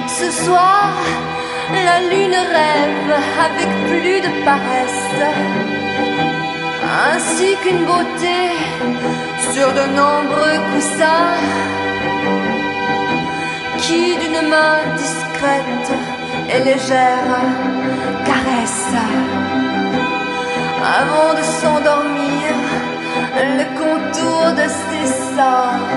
Ce soir, la lune rêve avec plus de paresse, ainsi qu'une beauté sur de nombreux coussins, qui d'une main discrète et légère caresse, avant de s'endormir, le contour de ses seins.